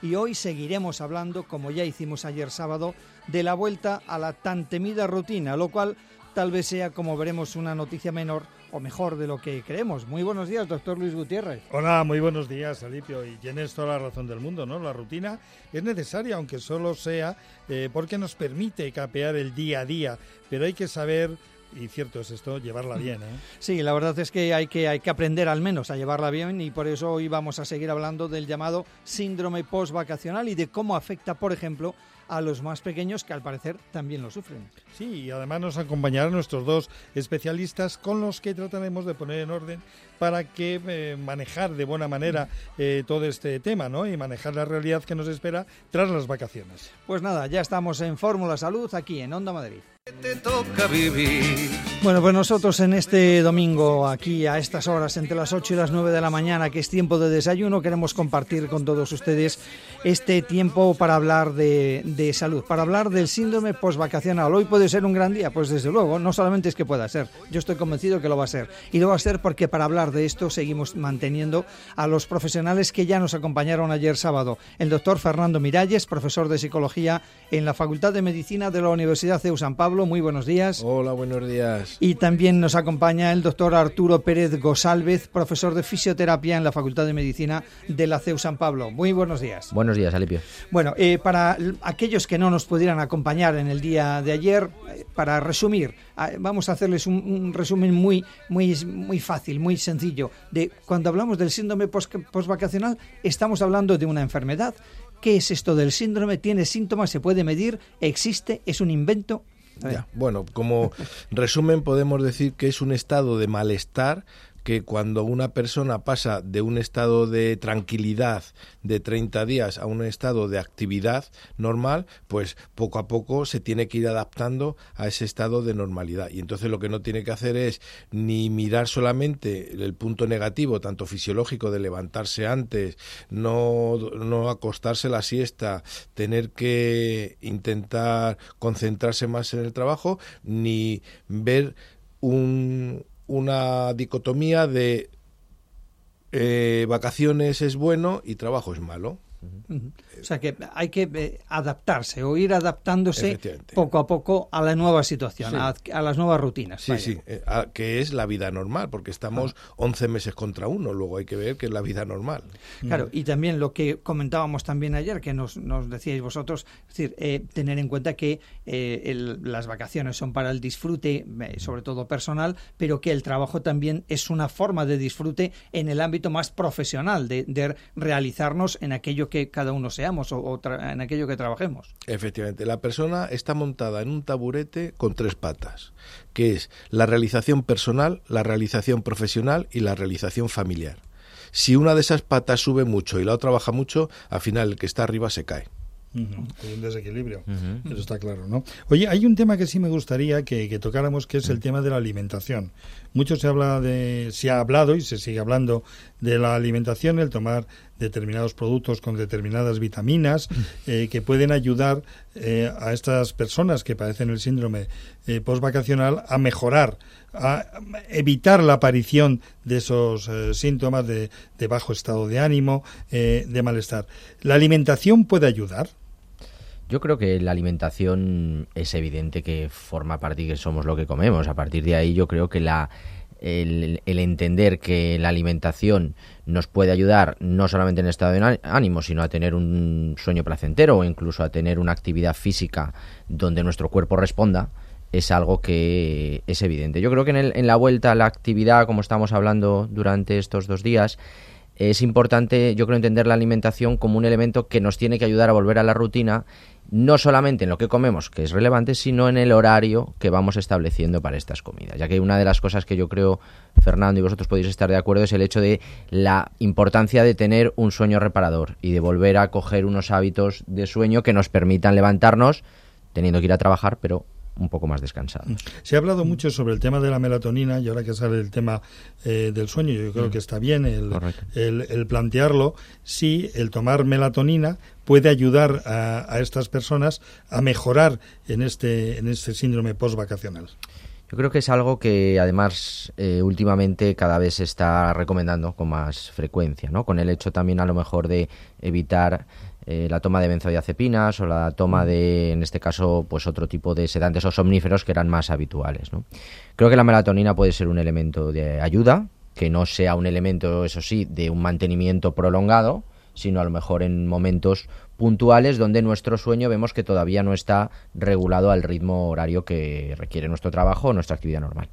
y hoy seguiremos hablando, como ya hicimos ayer sábado, de la vuelta a la tan temida rutina, lo cual tal vez sea, como veremos, una noticia menor o mejor de lo que creemos. Muy buenos días, doctor Luis Gutiérrez. Hola, muy buenos días, Alipio, y tienes toda la razón del mundo, ¿no? La rutina es necesaria, aunque solo sea porque nos permite capear el día a día, pero hay que saber, y cierto es esto, llevarla bien, ¿eh? Sí, la verdad es que hay que aprender al menos a llevarla bien, y por eso hoy vamos a seguir hablando del llamado síndrome postvacacional y de cómo afecta, por ejemplo, a los más pequeños, que al parecer también lo sufren. Sí, y además nos acompañarán nuestros dos especialistas con los que trataremos de poner en orden para que manejar de buena manera todo este tema, ¿no? Y manejar la realidad que nos espera tras las vacaciones. Pues nada, ya estamos en Fórmula Salud, aquí en Onda Madrid. Te toca vivir. Bueno, pues nosotros en este domingo, aquí a estas horas, entre las 8 y las 9 de la mañana, que es tiempo de desayuno, queremos compartir con todos ustedes este tiempo para hablar de salud, para hablar del síndrome postvacacional. Hoy puede ser un gran día, pues desde luego, no solamente es que pueda ser, yo estoy convencido que lo va a ser. Y lo va a ser porque para hablar de esto seguimos manteniendo a los profesionales que ya nos acompañaron ayer sábado. El doctor Fernando Miralles, profesor de Psicología en la Facultad de Medicina de la Universidad CEU San Pablo. Muy buenos días. Hola, buenos días. Y también nos acompaña el doctor Arturo Pérez Gosálvez, profesor de Fisioterapia en la Facultad de Medicina de la CEU San Pablo. Muy buenos días. Buenos días, Alipio. Bueno, para aquellos que no nos pudieran acompañar en el día de ayer, para resumir, vamos a hacerles un resumen muy fácil, muy sencillo. De cuando hablamos del síndrome postvacacional, estamos hablando de una enfermedad. ¿Qué es esto del síndrome? ¿Tiene síntomas? ¿Se puede medir? ¿Existe? ¿Es un invento? Ya, bueno, como resumen podemos decir que es un estado de malestar que cuando una persona pasa de un estado de tranquilidad de 30 días a un estado de actividad normal, pues poco a poco se tiene que ir adaptando a ese estado de normalidad. Y entonces lo que no tiene que hacer es ni mirar solamente el punto negativo, tanto fisiológico de levantarse antes, no acostarse la siesta, tener que intentar concentrarse más en el trabajo, ni ver una dicotomía de vacaciones es bueno y trabajo es malo. O sea que hay que adaptarse o ir adaptándose poco a poco a la nueva situación, sí, a las nuevas rutinas. Sí, que es la vida normal, porque estamos 11 meses contra uno, luego hay que ver que es la vida normal. Claro, y también lo que comentábamos también ayer, que nos decíais vosotros, es decir, tener en cuenta que las vacaciones son para el disfrute, sobre todo personal, pero que el trabajo también es una forma de disfrute en el ámbito más profesional, de realizarnos en aquello que cada uno seamos en aquello que trabajemos. Efectivamente, la persona está montada en un taburete con 3 patas, que es la realización personal, la realización profesional y la realización familiar. Si una de esas patas sube mucho y la otra baja mucho, al final el que está arriba se cae. Hay un desequilibrio, eso está claro, ¿no? Oye, hay un tema que sí me gustaría que tocáramos, que es el tema de la alimentación. Mucho se ha hablado y se sigue hablando de la alimentación, el tomar determinados productos con determinadas vitaminas que pueden ayudar a estas personas que padecen el síndrome postvacacional a mejorar, a evitar la aparición de esos síntomas de bajo estado de ánimo, de malestar. ¿La alimentación puede ayudar? Yo creo que la alimentación es evidente que forma parte y que somos lo que comemos. A partir de ahí yo creo que el entender que la alimentación nos puede ayudar no solamente en estado de ánimo, sino a tener un sueño placentero o incluso a tener una actividad física donde nuestro cuerpo responda, es algo que es evidente. Yo creo que en la vuelta a la actividad, como estamos hablando durante estos 2 días, es importante, yo creo, entender la alimentación como un elemento que nos tiene que ayudar a volver a la rutina, no solamente en lo que comemos, que es relevante, sino en el horario que vamos estableciendo para estas comidas. Ya que una de las cosas que yo creo, Fernando, y vosotros podéis estar de acuerdo, es el hecho de la importancia de tener un sueño reparador y de volver a coger unos hábitos de sueño que nos permitan levantarnos, teniendo que ir a trabajar, pero un poco más descansado. Se ha hablado mucho sobre el tema de la melatonina y ahora que sale el tema del sueño, yo creo que está bien el plantearlo, si el tomar melatonina puede ayudar a estas personas a mejorar en este síndrome postvacacional. Yo creo que es algo que además últimamente cada vez se está recomendando con más frecuencia, ¿no? Con el hecho también a lo mejor de evitar la toma de benzodiazepinas o la toma de, en este caso, pues otro tipo de sedantes o somníferos que eran más habituales, ¿no? Creo que la melatonina puede ser un elemento de ayuda, que no sea un elemento, eso sí, de un mantenimiento prolongado, sino a lo mejor en momentos puntuales donde nuestro sueño vemos que todavía no está regulado al ritmo horario que requiere nuestro trabajo o nuestra actividad normal.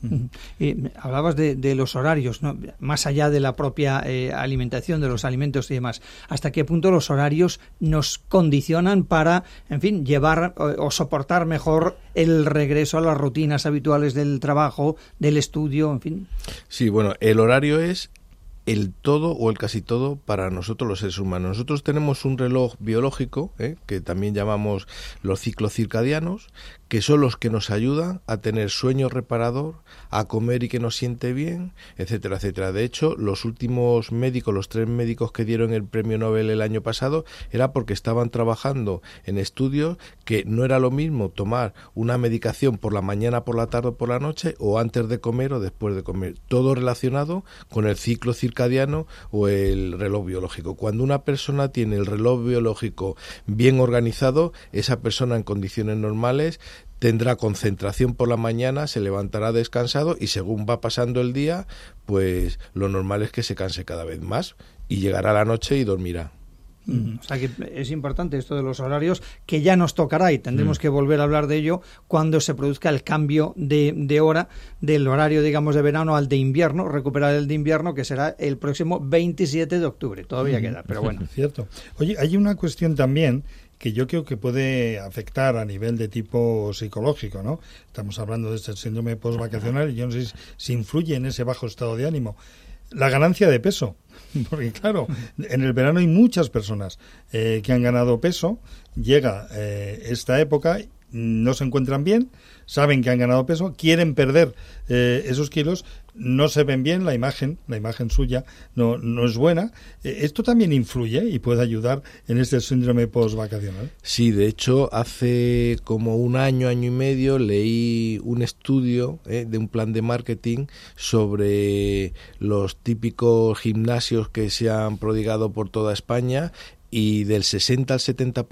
Hablabas de los horarios, ¿no? Más allá de la propia alimentación, de los alimentos y demás. ¿Hasta qué punto los horarios nos condicionan para, en fin, llevar o soportar mejor el regreso a las rutinas habituales del trabajo, del estudio, en fin? Sí, bueno, el horario es el todo o el casi todo para nosotros los seres humanos. Nosotros tenemos un reloj biológico, que también llamamos los ciclos circadianos, que son los que nos ayudan a tener sueño reparador, a comer y que nos siente bien, etcétera, etcétera. De hecho, los últimos médicos, los 3 médicos que dieron el premio Nobel el año pasado, era porque estaban trabajando en estudios que no era lo mismo tomar una medicación por la mañana, por la tarde o por la noche, o antes de comer o después de comer. Todo relacionado con el ciclo circadiano o el reloj biológico. Cuando una persona tiene el reloj biológico bien organizado, esa persona en condiciones normales tendrá concentración por la mañana, se levantará descansado y según va pasando el día, pues lo normal es que se canse cada vez más y llegará la noche y dormirá. O sea que es importante esto de los horarios, que ya nos tocará y tendremos que volver a hablar de ello cuando se produzca el cambio de hora del horario, digamos, de verano al de invierno, recuperar el de invierno, que será el próximo 27 de octubre. Todavía queda, pero bueno. Cierto. Oye, hay una cuestión también que yo creo que puede afectar a nivel de tipo psicológico, ¿no? Estamos hablando de este síndrome postvacacional y yo no sé si influye en ese bajo estado de ánimo. La ganancia de peso, porque claro, en el verano hay muchas personas que han ganado peso, llega esta época, no se encuentran bien, saben que han ganado peso, quieren perder esos kilos, no se ven bien, la imagen suya no es buena. ¿Esto también influye y puede ayudar en este síndrome postvacacional? Sí, de hecho, hace como un año y medio leí un estudio de un plan de marketing sobre los típicos gimnasios que se han prodigado por toda España, y del 60 al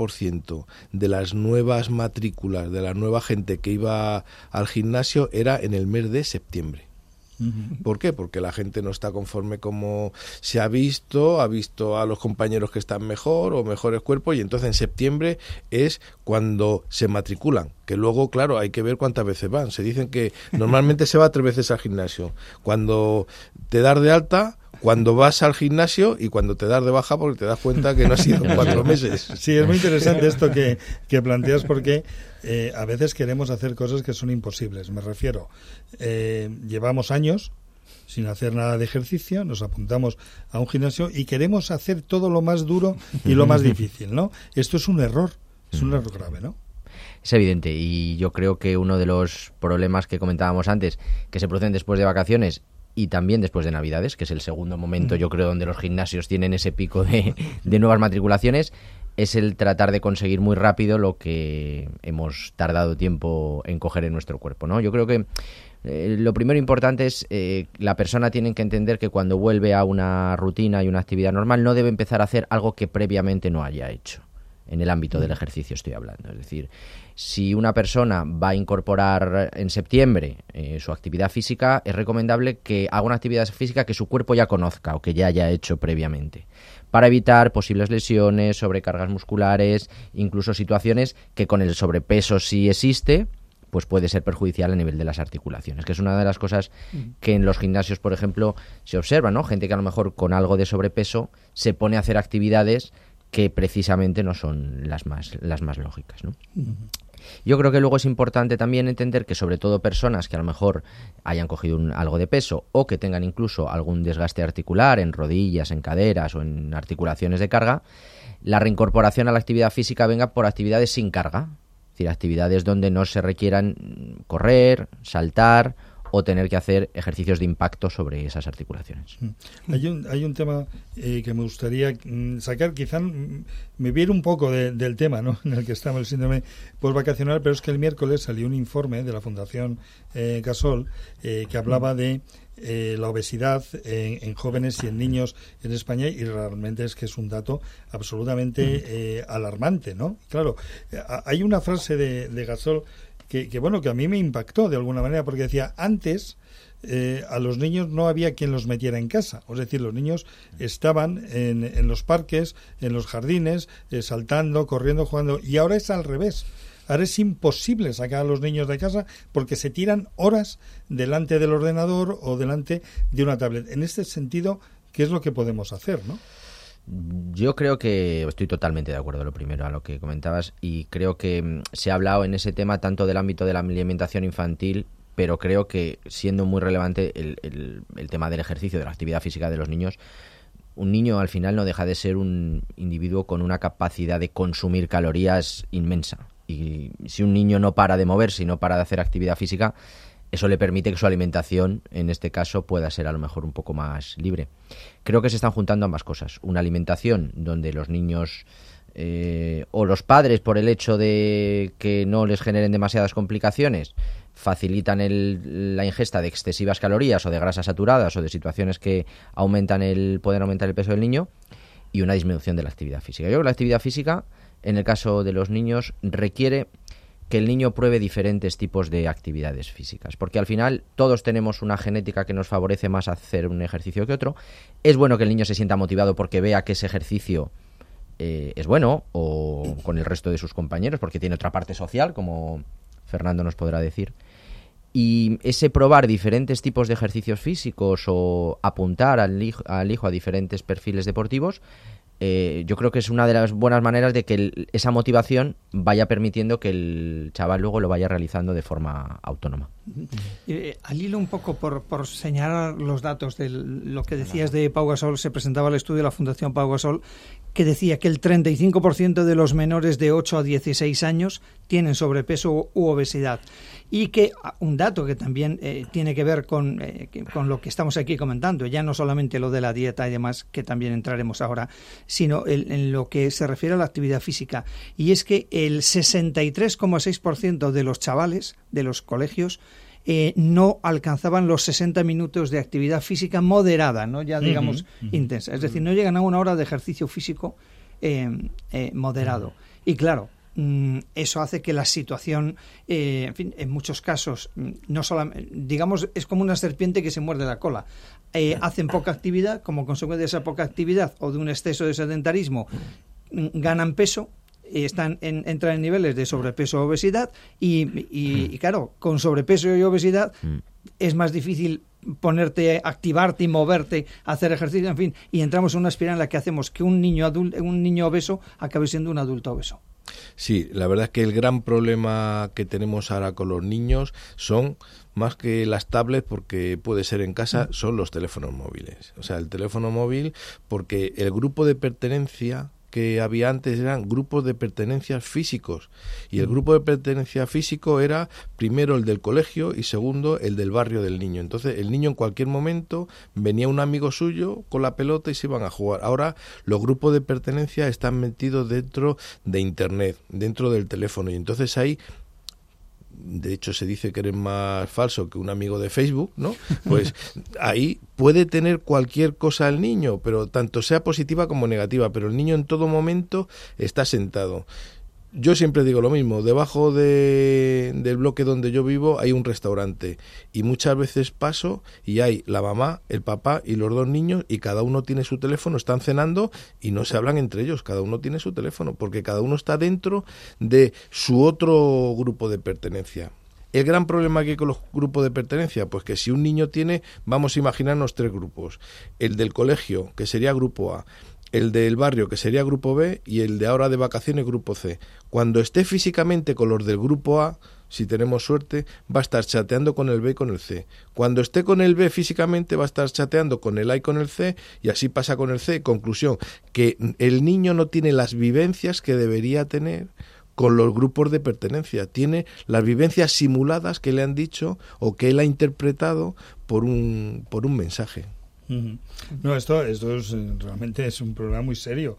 70% de las nuevas matrículas, de la nueva gente que iba al gimnasio, era en el mes de septiembre. ¿Por qué? Porque la gente no está conforme como se ha visto a los compañeros que están mejor o mejores cuerpos, y entonces en septiembre es cuando se matriculan, que luego, claro, hay que ver cuántas veces van. Se dicen que normalmente se va 3 veces al gimnasio. Cuando te das de alta, cuando vas al gimnasio y cuando te das de baja, porque te das cuenta que no ha sido 4 meses. Sí, es muy interesante esto que planteas, porque a veces queremos hacer cosas que son imposibles. Me refiero, llevamos años sin hacer nada de ejercicio, nos apuntamos a un gimnasio y queremos hacer todo lo más duro y lo más difícil, ¿no? Esto es un error grave, ¿no? Es evidente, y yo creo que uno de los problemas que comentábamos antes, que se producen después de vacaciones y también después de Navidades, que es el segundo momento, yo creo, donde los gimnasios tienen ese pico de nuevas matriculaciones, es el tratar de conseguir muy rápido lo que hemos tardado tiempo en coger en nuestro cuerpo, ¿no? Yo creo que lo primero importante es la persona tiene que entender que cuando vuelve a una rutina y una actividad normal no debe empezar a hacer algo que previamente no haya hecho. En el ámbito del ejercicio estoy hablando. Es decir, si una persona va a incorporar en septiembre su actividad física, es recomendable que haga una actividad física que su cuerpo ya conozca o que ya haya hecho previamente, para evitar posibles lesiones, sobrecargas musculares, incluso situaciones que con el sobrepeso, si existe, pues puede ser perjudicial a nivel de las articulaciones, que es una de las cosas que en los gimnasios, por ejemplo, se observa, ¿no? Gente que a lo mejor con algo de sobrepeso se pone a hacer actividades que precisamente no son las más lógicas, ¿no? Yo creo que luego es importante también entender que sobre todo personas que a lo mejor hayan cogido algo de peso o que tengan incluso algún desgaste articular en rodillas, en caderas o en articulaciones de carga, la reincorporación a la actividad física venga por actividades sin carga, es decir, actividades donde no se requieran correr, saltar o tener que hacer ejercicios de impacto sobre esas articulaciones. Hay un tema que me gustaría sacar, quizá me viene un poco del tema, ¿no?, en el que estamos, el síndrome postvacacional, pero es que el miércoles salió un informe de la Fundación Gasol que hablaba de la obesidad en jóvenes y en niños en España, y realmente es que es un dato absolutamente alarmante, ¿no? Claro, hay una frase de Gasol que a mí me impactó de alguna manera, porque decía, antes a los niños no había quien los metiera en casa, es decir, los niños estaban en los parques, en los jardines, saltando, corriendo, jugando, y ahora es al revés. Ahora es imposible sacar a los niños de casa porque se tiran horas delante del ordenador o delante de una tablet. En este sentido, ¿qué es lo que podemos hacer, no? Yo creo que estoy totalmente de acuerdo, lo primero, a lo que comentabas, y creo que se ha hablado en ese tema tanto del ámbito de la alimentación infantil, pero creo que siendo muy relevante el tema del ejercicio, de la actividad física de los niños. Un niño al final no deja de ser un individuo con una capacidad de consumir calorías inmensa. Y si un niño no para de moverse y no para de hacer actividad física, eso le permite que su alimentación, en este caso, pueda ser a lo mejor un poco más libre. Creo que se están juntando ambas cosas. Una alimentación donde los niños o los padres, por el hecho de que no les generen demasiadas complicaciones, facilitan la ingesta de excesivas calorías o de grasas saturadas o de situaciones que pueden aumentar el peso del niño, y una disminución de la actividad física. Yo creo que la actividad física, en el caso de los niños, requiere que el niño pruebe diferentes tipos de actividades físicas, porque al final todos tenemos una genética que nos favorece más hacer un ejercicio que otro. Es bueno que el niño se sienta motivado porque vea que ese ejercicio es bueno, o con el resto de sus compañeros, porque tiene otra parte social, como Fernando nos podrá decir. Y ese probar diferentes tipos de ejercicios físicos o apuntar al hijo a diferentes perfiles deportivos, yo creo que es una de las buenas maneras de que esa motivación vaya permitiendo que el chaval luego lo vaya realizando de forma autónoma. Al hilo un poco por señalar los datos de lo que decías de Pau Gasol, se presentaba el estudio de la Fundación Pau Gasol, que decía que el 35% de los menores de 8 a 16 años tienen sobrepeso u obesidad. Y que un dato que también tiene que ver con lo que estamos aquí comentando, ya no solamente lo de la dieta y demás, que también entraremos ahora, sino en lo que se refiere a la actividad física. Y es que el 63,6% de los chavales de los colegios no alcanzaban los 60 minutos de actividad física moderada, no ya digamos intensa. Es decir, no llegan a una hora de ejercicio físico moderado. Y claro, eso hace que la situación, en fin, en muchos casos, no solamente, digamos, es como una serpiente que se muerde la cola. Hacen poca actividad, como consecuencia de esa poca actividad o de un exceso de sedentarismo, ganan peso, entran en niveles de sobrepeso o obesidad y claro, con sobrepeso y obesidad es más difícil activarte y moverte, hacer ejercicio, en fin, y entramos en una espiral en la que hacemos que un niño obeso acabe siendo un adulto obeso. Sí, la verdad es que el gran problema que tenemos ahora con los niños son, más que las tablets, porque puede ser en casa, son los teléfonos móviles. O sea, el teléfono móvil, porque el grupo de pertenencia que había antes eran grupos de pertenencia físicos, y el grupo de pertenencia físico era primero el del colegio y segundo el del barrio del niño. Entonces el niño en cualquier momento venía un amigo suyo con la pelota y se iban a jugar. Ahora los grupos de pertenencia están metidos dentro de internet, dentro del teléfono, y entonces ahí, de hecho se dice que eres más falso que un amigo de Facebook, ¿no? Pues ahí puede tener cualquier cosa el niño, pero tanto sea positiva como negativa, pero el niño en todo momento está sentado. Yo siempre digo lo mismo, debajo del bloque donde yo vivo hay un restaurante y muchas veces paso y hay la mamá, el papá y los dos niños y cada uno tiene su teléfono, están cenando y no se hablan entre ellos, cada uno tiene su teléfono porque cada uno está dentro de su otro grupo de pertenencia. ¿El gran problema que hay con los grupos de pertenencia? Pues que si un niño tiene, vamos a imaginarnos 3 grupos, el del colegio, que sería grupo A, el del barrio, que sería grupo B, y el de ahora de vacaciones, grupo C. Cuando esté físicamente con los del grupo A, si tenemos suerte, va a estar chateando con el B y con el C. Cuando esté con el B físicamente, va a estar chateando con el A y con el C, y así pasa con el C. Conclusión, que el niño no tiene las vivencias que debería tener con los grupos de pertenencia. Tiene las vivencias simuladas que le han dicho o que él ha interpretado por un mensaje. No, esto es realmente es un problema muy serio.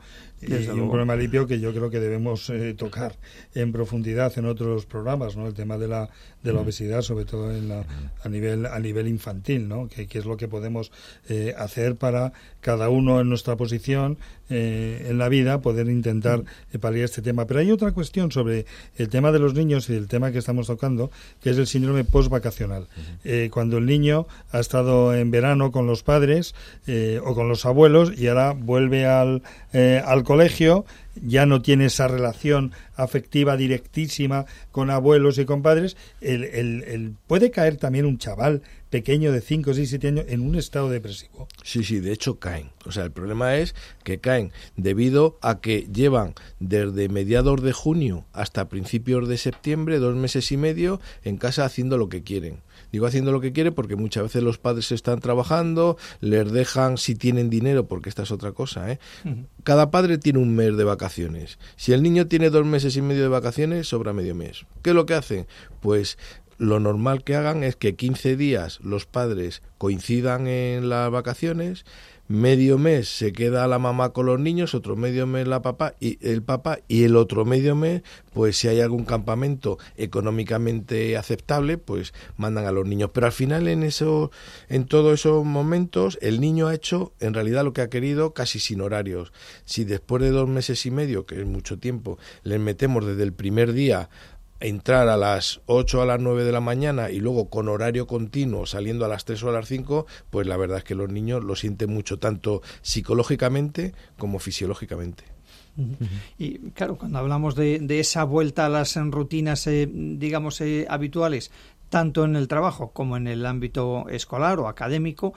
y un problema limpio que yo creo que debemos tocar en profundidad en otros programas, ¿no? El tema de la obesidad, sobre todo a nivel infantil, ¿no? Que es lo que podemos hacer para cada uno en nuestra posición en la vida poder intentar paliar este tema. Pero hay otra cuestión sobre el tema de los niños y el tema que estamos tocando, que es el síndrome postvacacional. Cuando el niño ha estado en verano con los padres o con los abuelos y ahora vuelve al colegio, ya no tiene esa relación afectiva directísima con abuelos y con padres, puede caer también un chaval pequeño de 5, 6, 7 años en un estado depresivo. Sí, de hecho caen. O sea, el problema es que caen debido a que llevan desde mediados de junio hasta principios de septiembre, 2 meses y medio, en casa haciendo lo que quieren. Digo haciendo lo que quieren porque muchas veces los padres están trabajando, les dejan si tienen dinero, porque esta es otra cosa, ¿eh? Cada padre tiene un mes de vacaciones. Si el niño tiene 2 meses y medio de vacaciones, sobra medio mes. ¿Qué es lo que hacen? Pues lo normal que hagan es que 15 días los padres coincidan en las vacaciones, medio mes se queda la mamá con los niños, otro medio mes el papá y el otro medio mes, pues si hay algún campamento económicamente aceptable, pues mandan a los niños. Pero al final en todos esos momentos el niño ha hecho en realidad lo que ha querido, casi sin horarios. Si después de 2 meses y medio, que es mucho tiempo, les metemos desde el primer día entrar a las 8 a las 9 de la mañana y luego con horario continuo saliendo a las 3 o a las 5, pues la verdad es que los niños lo sienten mucho, tanto psicológicamente como fisiológicamente. Y claro, cuando hablamos de esa vuelta a las rutinas, habituales, tanto en el trabajo como en el ámbito escolar o académico,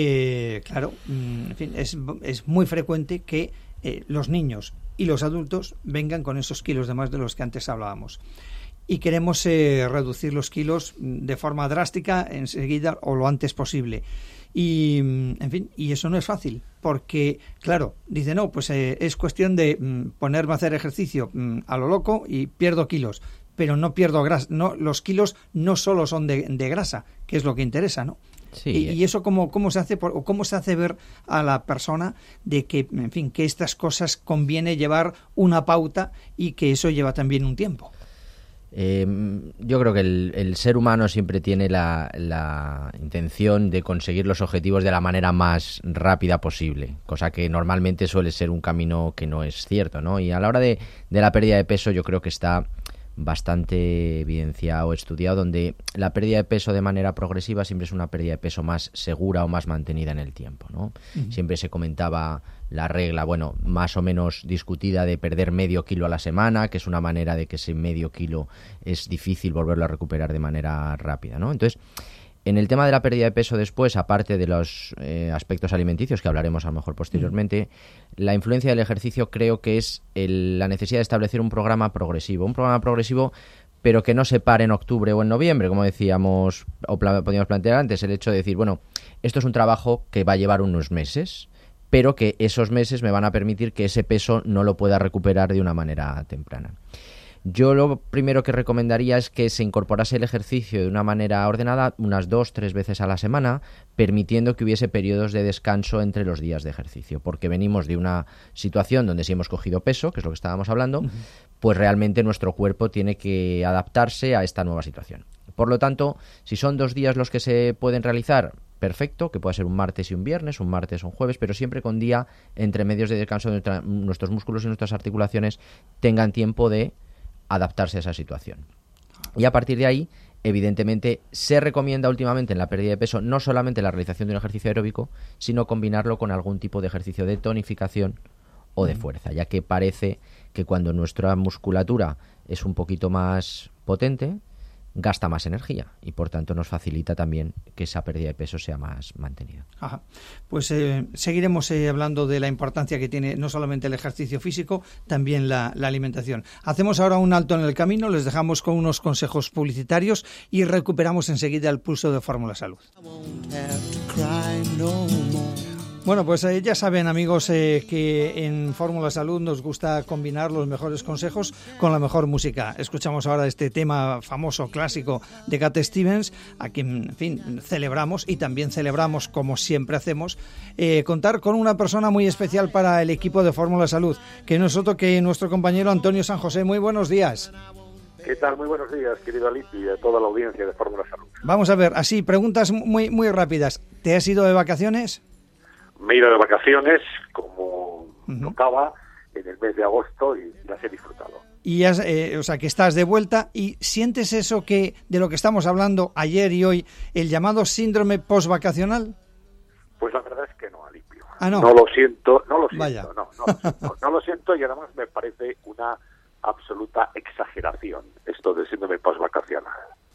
en fin, es muy frecuente que los niños y los adultos vengan con esos kilos de más de los que antes hablábamos. Y queremos reducir los kilos de forma drástica enseguida o lo antes posible. Y, en fin, y eso no es fácil, porque, claro, dice, no, pues es cuestión de ponerme a hacer ejercicio a lo loco y pierdo kilos, pero no pierdo grasa. No, los kilos no solo son de grasa, que es lo que interesa, ¿no? Sí. Y eso cómo se hace o cómo se hace ver a la persona de que, en fin, que estas cosas conviene llevar una pauta y que eso lleva también un tiempo. Yo creo que el ser humano siempre tiene la intención de conseguir los objetivos de la manera más rápida posible, cosa que normalmente suele ser un camino que no es cierto, ¿no? Y a la hora de la pérdida de peso yo creo que está bastante evidenciado, estudiado, donde la pérdida de peso de manera progresiva siempre es una pérdida de peso más segura o más mantenida en el tiempo, ¿no? Siempre se comentaba la regla, bueno, más o menos discutida, de perder medio kilo a la semana, que es una manera de que ese medio kilo es difícil volverlo a recuperar de manera rápida, ¿no? Entonces, en el tema de la pérdida de peso después, aparte de los aspectos alimenticios que hablaremos a lo mejor posteriormente, la influencia del ejercicio creo que es la necesidad de establecer un programa progresivo, pero que no se pare en octubre o en noviembre, como decíamos o podíamos plantear antes, el hecho de decir, bueno, esto es un trabajo que va a llevar unos meses, pero que esos meses me van a permitir que ese peso no lo pueda recuperar de una manera temprana. Yo lo primero que recomendaría es que se incorporase el ejercicio de una manera ordenada, unas 2-3 veces a la semana, permitiendo que hubiese periodos de descanso entre los días de ejercicio, porque venimos de una situación donde si hemos cogido peso, que es lo que estábamos hablando, pues realmente nuestro cuerpo tiene que adaptarse a esta nueva situación. Por lo tanto, si son 2 días los que se pueden realizar, perfecto, que pueda ser un martes y un viernes, un martes o un jueves, pero siempre con día entre medios de descanso donde nuestros músculos y nuestras articulaciones tengan tiempo de adaptarse a esa situación. Y a partir de ahí, evidentemente, se recomienda últimamente en la pérdida de peso no solamente la realización de un ejercicio aeróbico, sino combinarlo con algún tipo de ejercicio de tonificación o de fuerza, ya que parece que cuando nuestra musculatura es un poquito más potente, gasta más energía y por tanto nos facilita también que esa pérdida de peso sea más mantenida. Ajá. Pues seguiremos hablando de la importancia que tiene no solamente el ejercicio físico, también la alimentación. Hacemos ahora un alto en el camino, les dejamos con unos consejos publicitarios y recuperamos enseguida el pulso de Fórmula Salud. Bueno, pues ya saben, amigos, que en Fórmula Salud nos gusta combinar los mejores consejos con la mejor música. Escuchamos ahora este tema famoso, clásico de Cat Stevens, a quien, en fin, celebramos y también celebramos, como siempre hacemos, contar con una persona muy especial para el equipo de Fórmula Salud, que no es otro que nuestro compañero Antonio San José. Muy buenos días. ¿Qué tal? Muy buenos días, querido Alipi, y a toda la audiencia de Fórmula Salud. Vamos a ver, así, preguntas muy rápidas. ¿Te has ido de vacaciones? Me he ido de vacaciones, como tocaba, en el mes de agosto y las he disfrutado. Y o sea, que estás de vuelta y sientes eso que de lo que estamos hablando ayer y hoy, el llamado síndrome postvacacional. Pues la verdad es que no, Alipio. Ah, no. No lo siento, Vaya. no lo siento y además me parece una absoluta exageración esto del síndrome postvacacional.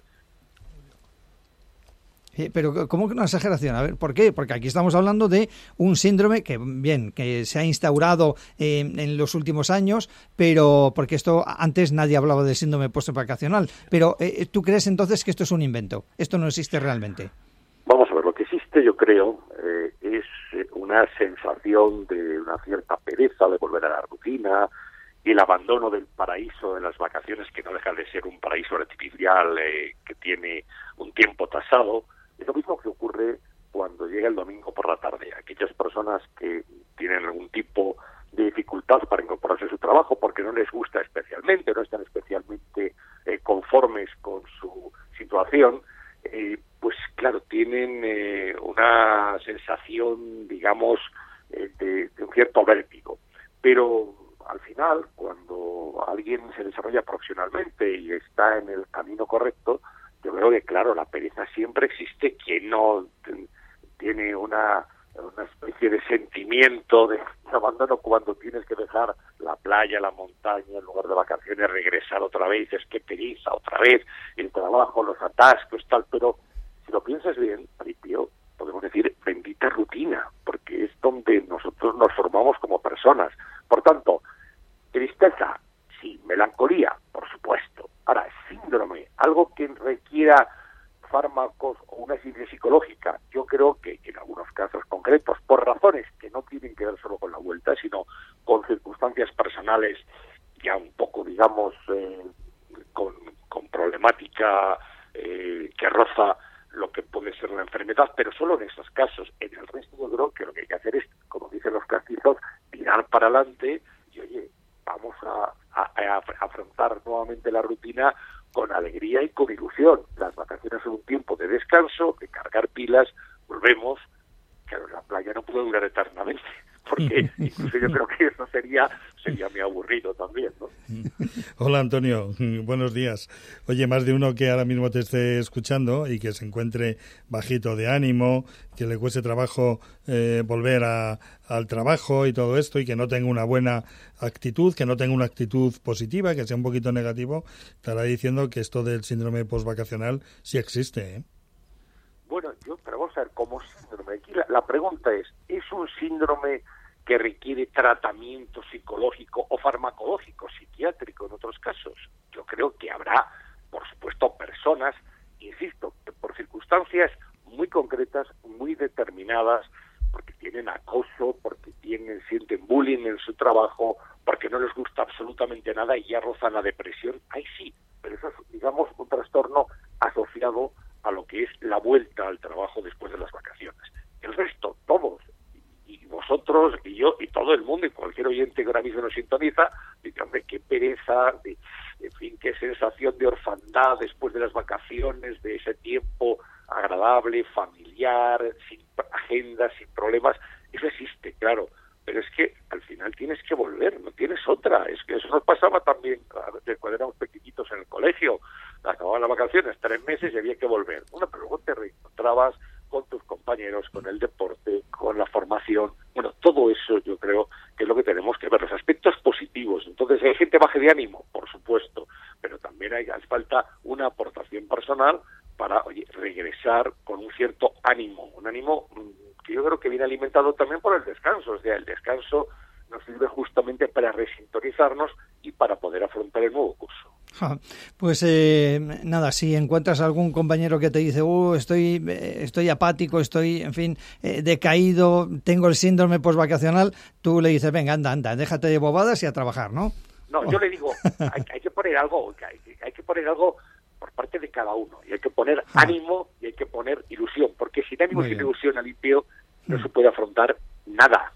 Pero ¿cómo que una exageración? A ver, ¿por qué? Porque aquí estamos hablando de un síndrome que, bien, que se ha instaurado en los últimos años, pero porque esto antes nadie hablaba del síndrome postvacacional. Pero ¿tú crees entonces que esto es un invento? ¿Esto no existe realmente? Vamos a ver, lo que existe, yo creo, es una sensación de una cierta pereza de volver a la rutina y el abandono del paraíso de las vacaciones, que no deja de ser un paraíso artificial que tiene un tiempo tasado. Es lo mismo que ocurre cuando llega el domingo por la tarde. Aquellas personas que tienen algún tipo de dificultad para incorporarse a su trabajo porque no les gusta especialmente, no están especialmente conformes con su situación, pues claro, tienen una sensación, digamos, de un cierto vértigo. Pero al final, cuando alguien se desarrolla profesionalmente y está en el camino correcto, yo creo que, claro, la pereza siempre existe. Quien no tiene una especie de sentimiento de abandono cuando tienes que dejar la playa, la montaña, en lugar de vacaciones, regresar otra vez, es que pereza, otra vez, el trabajo, los atascos, tal, pero si lo piensas bien, Alipio, podemos decir bendita rutina, porque es donde nosotros nos formamos como personas. Por tanto, tristeza, sí, melancolía, por supuesto. Ahora, síndrome, algo que requiera fármacos o una asistencia psicológica, yo creo que en algunos casos concretos, por razones que no tienen que ver solo con la vuelta, sino con circunstancias personales ya un poco, digamos, con problemática que roza lo que puede ser la enfermedad, pero solo en esos casos. En el resto yo creo que lo que hay que hacer es, como dicen los castizos, tirar para adelante y, oye, vamos a afrontar nuevamente la rutina con alegría y con ilusión. Las vacaciones son un tiempo de descanso, de cargar pilas, volvemos. Claro, la playa no puede durar eternamente, porque incluso yo creo que eso sería muy aburrido también, ¿no? Hola, Antonio, buenos días. Oye, más de uno que ahora mismo te esté escuchando y que se encuentre bajito de ánimo, que le cueste trabajo volver al trabajo y todo esto, y que no tenga una buena actitud, que no tenga una actitud positiva, que sea un poquito negativo, estará diciendo que esto del síndrome postvacacional sí existe, ¿eh? Bueno, pero vamos a ver, como síndrome, aquí la pregunta ¿es un síndrome que requiere tratamiento psicológico o farmacológico, psiquiátrico en otros casos? Yo creo que habrá, por supuesto, personas, insisto, que por circunstancias muy concretas, muy determinadas, porque tienen acoso, porque sienten bullying en su trabajo, porque no les gusta absolutamente nada y ya rozan la depresión. Ahí sí, pero eso es, digamos, un trastorno asociado a lo que es la vuelta al trabajo después de las vacaciones. El resto, todos, y vosotros, y yo, y todo el mundo, y cualquier oyente que ahora mismo nos sintoniza, dice, hombre, qué pereza, en fin, qué sensación de orfandad después de las vacaciones, de ese tiempo agradable, familiar, sin agendas, sin problemas. Eso existe, claro, pero es que al final tienes que volver, no tienes otra. Es que eso nos pasaba también cuando éramos pequeñitos en el colegio. Acababan las vacaciones, 3 meses y había que volver. Bueno, pero luego te reencontrabas con tus compañeros, con el deporte, con la formación. Bueno, todo eso yo creo que es lo que tenemos que ver, los aspectos positivos. Entonces, ¿hay gente baja de ánimo? Por supuesto, pero también hace falta una aportación personal para, oye, regresar con un cierto ánimo, un ánimo que yo creo que viene alimentado también por el descanso. O sea, el descanso nos sirve justamente para resintonizarnos y para poder afrontar el nuevo curso. Pues nada, si encuentras algún compañero que te dice estoy apático, estoy, en fin, decaído, tengo el síndrome postvacacional, tú le dices, venga, anda, déjate de bobadas y a trabajar, ¿no? No, yo le digo, hay que poner algo, hay que poner algo por parte de cada uno, y hay que poner ánimo y hay que poner ilusión, porque sin ánimo y sin ilusión limpio no se puede afrontar nada.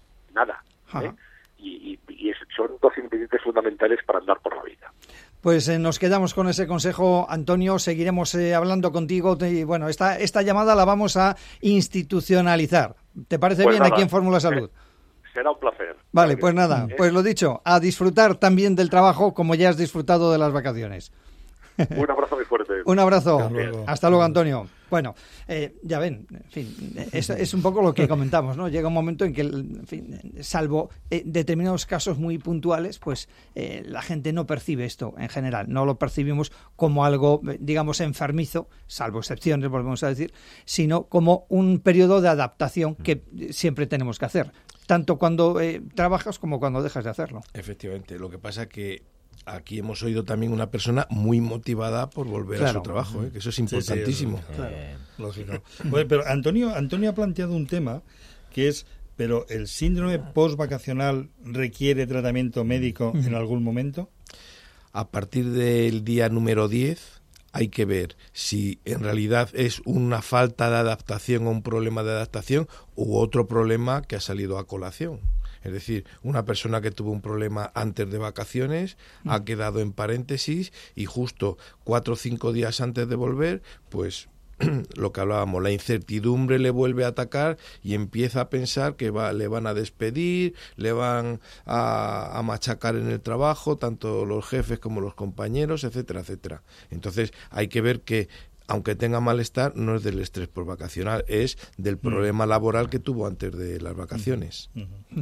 Y son dos ingredientes fundamentales para andar por la vida. Pues nos quedamos con ese consejo, Antonio. Seguiremos hablando contigo. Y bueno, esta llamada la vamos a institucionalizar. ¿Te parece bien aquí en Fórmula Salud? Será un placer. Vale, pues nada, pues lo dicho, a disfrutar también del trabajo como ya has disfrutado de las vacaciones. Un abrazo muy fuerte. Un abrazo. Hasta luego, Antonio. Bueno, ya ven, en fin, es un poco lo que comentamos, ¿no? Llega un momento en que, en fin, salvo determinados casos muy puntuales, pues la gente no percibe esto en general. No lo percibimos como algo, digamos, enfermizo, salvo excepciones, volvemos a decir, sino como un periodo de adaptación que siempre tenemos que hacer, tanto cuando trabajas como cuando dejas de hacerlo. Efectivamente, lo que pasa que aquí hemos oído también una persona muy motivada por volver a su trabajo, que eso es importantísimo. Sí, claro. Lógico. Bueno, pero Antonio ha planteado un tema que es, pero ¿el síndrome postvacacional requiere tratamiento médico en algún momento? A partir del día número 10 hay que ver si en realidad es una falta de adaptación o un problema de adaptación u otro problema que ha salido a colación. Es decir, una persona que tuvo un problema antes de vacaciones ha quedado en paréntesis y justo 4 o 5 días antes de volver, pues lo que hablábamos, la incertidumbre le vuelve a atacar y empieza a pensar que le van a despedir, le van a machacar en el trabajo, tanto los jefes como los compañeros, etcétera, etcétera. Entonces hay que ver que aunque tenga malestar, no es del estrés postvacacional, es del problema laboral que tuvo antes de las vacaciones.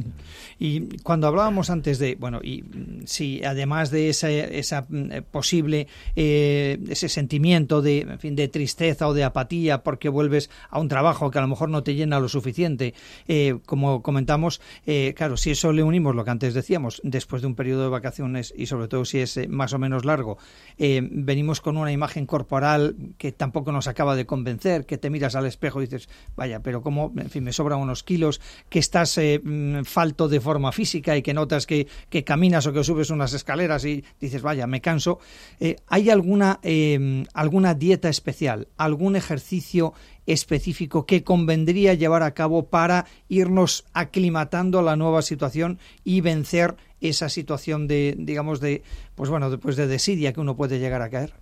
Y cuando hablábamos antes de, bueno, y si además de esa posible, ese sentimiento de, en fin, de tristeza o de apatía porque vuelves a un trabajo que a lo mejor no te llena lo suficiente, como comentamos, claro, si eso le unimos lo que antes decíamos, después de un periodo de vacaciones y sobre todo si es más o menos largo, venimos con una imagen corporal que tampoco nos acaba de convencer, que te miras al espejo y dices, vaya, pero como, en fin, me sobran unos kilos, que estás falto de forma física y que notas que caminas o que subes unas escaleras y dices, vaya, me canso. ¿Hay alguna dieta especial, algún ejercicio específico que convendría llevar a cabo para irnos aclimatando a la nueva situación y vencer esa situación de, digamos, de, pues bueno, después de desidia que uno puede llegar a caer?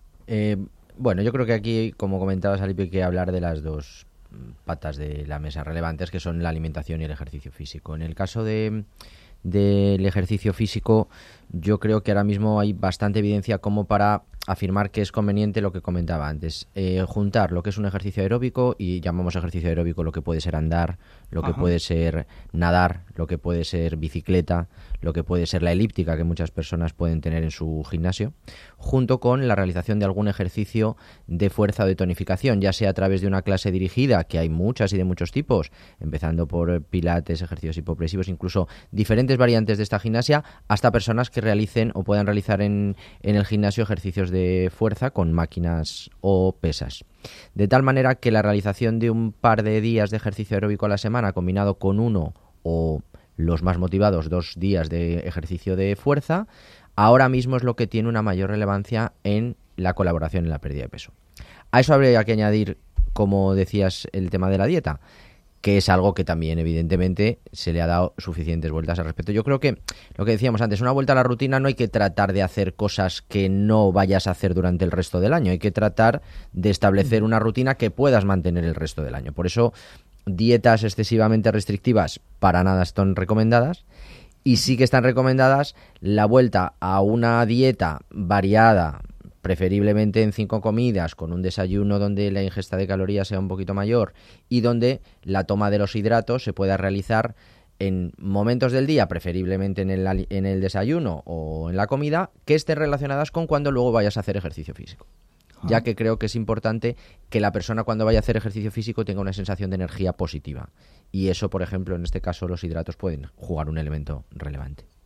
Bueno, yo creo que aquí, como comentabas, Alipio, hay que hablar de las dos patas de la mesa relevantes, que son la alimentación y el ejercicio físico. En el caso del ejercicio físico, yo creo que ahora mismo hay bastante evidencia como para afirmar que es conveniente lo que comentaba antes, juntar lo que es un ejercicio aeróbico, y llamamos ejercicio aeróbico lo que puede ser andar, lo que puede ser nadar, lo que puede ser bicicleta, lo que puede ser la elíptica que muchas personas pueden tener en su gimnasio, junto con la realización de algún ejercicio de fuerza o de tonificación, ya sea a través de una clase dirigida, que hay muchas y de muchos tipos, empezando por pilates, ejercicios hipopresivos, incluso diferentes variantes de esta gimnasia, hasta personas que realicen o puedan realizar en el gimnasio ejercicios de fuerza con máquinas o pesas. De tal manera que la realización de un par de días de ejercicio aeróbico a la semana, combinado con uno o los más motivados 2 días de ejercicio de fuerza, ahora mismo es lo que tiene una mayor relevancia en la colaboración en la pérdida de peso. A eso habría que añadir, como decías, el tema de la dieta, que es algo que también evidentemente se le ha dado suficientes vueltas al respecto. Yo creo que lo que decíamos antes, una vuelta a la rutina, no hay que tratar de hacer cosas que no vayas a hacer durante el resto del año, hay que tratar de establecer una rutina que puedas mantener el resto del año. Por eso, dietas excesivamente restrictivas para nada están recomendadas, y sí que están recomendadas la vuelta a una dieta variada, preferiblemente en 5 comidas, con un desayuno donde la ingesta de calorías sea un poquito mayor y donde la toma de los hidratos se pueda realizar en momentos del día, preferiblemente en el desayuno o en la comida, que estén relacionadas con cuando luego vayas a hacer ejercicio físico. Ya que creo que es importante que la persona cuando vaya a hacer ejercicio físico tenga una sensación de energía positiva. Y eso, por ejemplo, en este caso los hidratos pueden jugar un elemento relevante.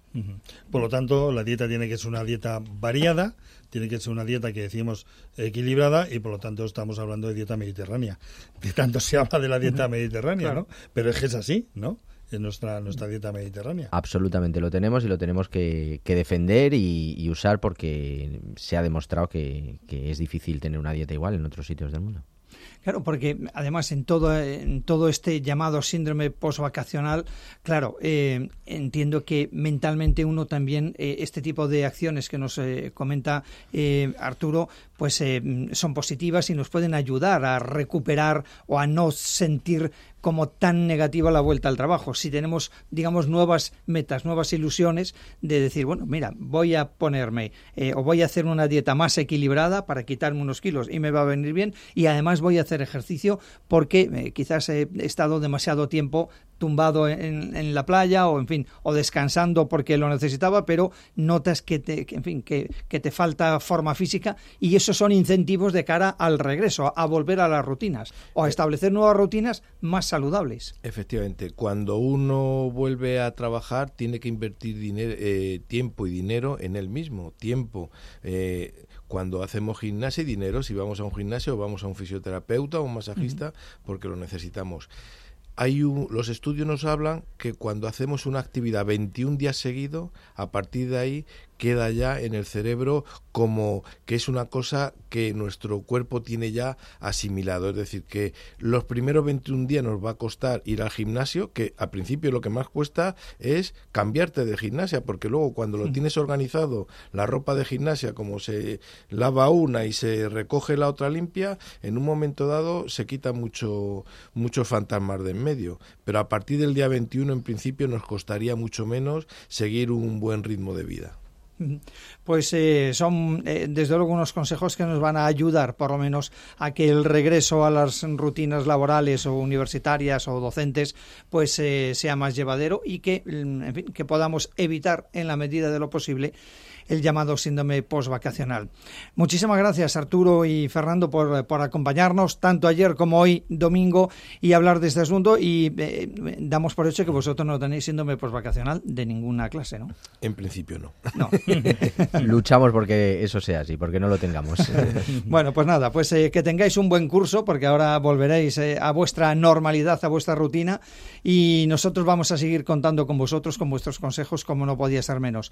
Por lo tanto, la dieta tiene que ser una dieta variada, tiene que ser una dieta que decimos equilibrada, y por lo tanto estamos hablando de dieta mediterránea. De tanto se habla de la dieta mediterránea, claro, ¿no? Pero es que es así, ¿no? En nuestra dieta mediterránea. Absolutamente, lo tenemos y lo tenemos que defender y usar, porque se ha demostrado que es difícil tener una dieta igual en otros sitios del mundo. Claro, porque además en todo este llamado síndrome postvacacional, claro, entiendo que mentalmente uno también, este tipo de acciones que nos comenta Arturo, pues son positivas y nos pueden ayudar a recuperar o a no sentir como tan negativa la vuelta al trabajo. Si tenemos, digamos, nuevas metas, nuevas ilusiones de decir, bueno, mira, voy a ponerme o voy a hacer una dieta más equilibrada para quitarme unos kilos y me va a venir bien, y además voy a hacer ejercicio porque quizás he estado demasiado tiempo tumbado en la playa o, en fin, o descansando porque lo necesitaba, pero notas que te falta forma física, y esos son incentivos de cara al regreso, a volver a las rutinas o a establecer nuevas rutinas más saludables. Efectivamente, cuando uno vuelve a trabajar tiene que invertir tiempo y dinero en él mismo. Tiempo, cuando hacemos gimnasia, y dinero si vamos a un gimnasio o vamos a un fisioterapeuta o un masajista, porque lo necesitamos. Los estudios nos hablan que cuando hacemos una actividad 21 días seguidos, a partir de ahí queda ya en el cerebro como que es una cosa que nuestro cuerpo tiene ya asimilado. Es decir, que los primeros 21 días nos va a costar ir al gimnasio, que al principio lo que más cuesta es cambiarte de gimnasia, porque luego cuando lo tienes organizado, la ropa de gimnasia, como se lava una y se recoge la otra limpia, en un momento dado se quita muchos fantasmas de en medio. Pero a partir del día 21, en principio, nos costaría mucho menos seguir un buen ritmo de vida. Pues son desde luego unos consejos que nos van a ayudar por lo menos a que el regreso a las rutinas laborales o universitarias o docentes pues sea más llevadero, y que, en fin, que podamos evitar en la medida de lo posible el llamado síndrome postvacacional. Muchísimas gracias, Arturo y Fernando, por acompañarnos tanto ayer como hoy, domingo, y hablar de este asunto, y damos por hecho que vosotros no tenéis síndrome postvacacional de ninguna clase, ¿no? En principio no. No. Luchamos porque eso sea así, porque no lo tengamos. Bueno, pues nada, pues que tengáis un buen curso, porque ahora volveréis a vuestra normalidad, a vuestra rutina, y nosotros vamos a seguir contando con vosotros, con vuestros consejos, como no podía ser menos.